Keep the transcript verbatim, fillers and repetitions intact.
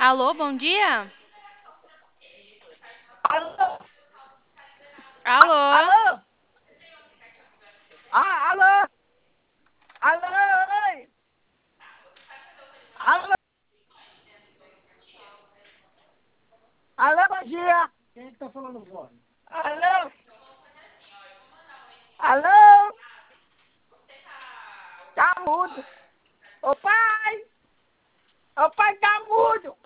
Alô, bom dia? Alô? Alô? Alô? Ah, alô? Alô? Oi? Alô? Alô, bom dia. Quem é que tá falando agora? Alô? Alô? Tá mudo. Ô pai! Ô pai, tá mudo!